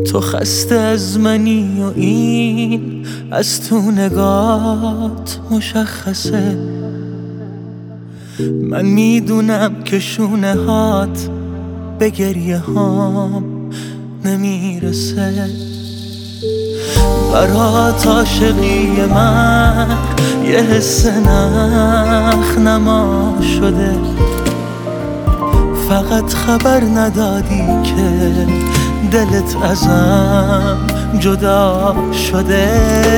تو خسته از منی و این از تو نگات مشخصه. من میدونم که شونه هات به گریه هام نمیرسه. برات عاشقی من یه حس نما شده، فقط خبر ندادی که دلت ازم جدا شده.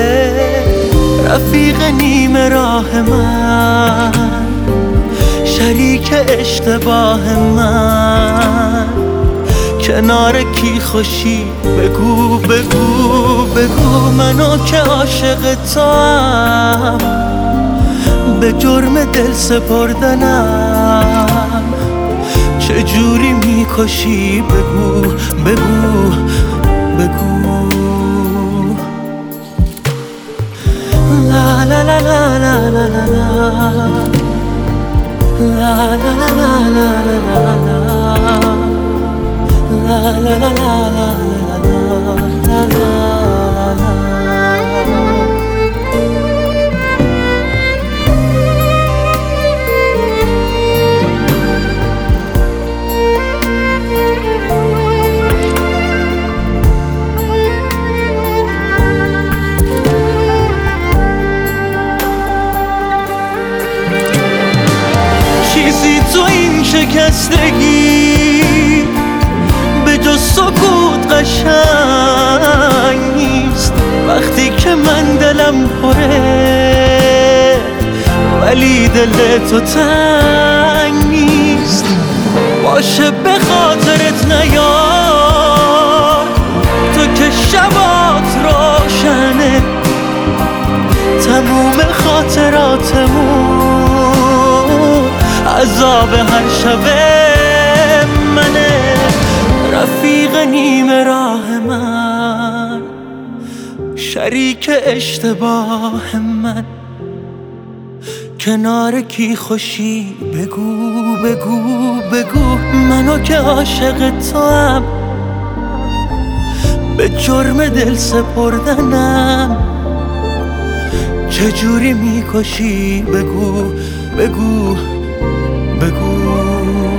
رفیق نیمه راه من، شریک اشتباه من، کنار کی خوشی بگو بگو بگو. منو که عاشق توام، به جرم دل سپردنم چجوری میکشی بگو بگو بگو. لا لا لا لا لا لا لا لا لا لا لا لا لا. چیزی تو این شکستگی به جز سکوت قشنگ نیست. وقتی که من دلم پره ولی دل تو تنگ نیست. باشه به خاطرت نیار، تو که شبات روشنه، تموم خاطراتمون عذاب هر شبه منه. رفیق نیمه راه من، شریک اشتباه من، کنار کی خوشی بگو بگو بگو. منو که عاشق توام، به جرم دل سپردنم چجوری میکشی بگو بگو بگو.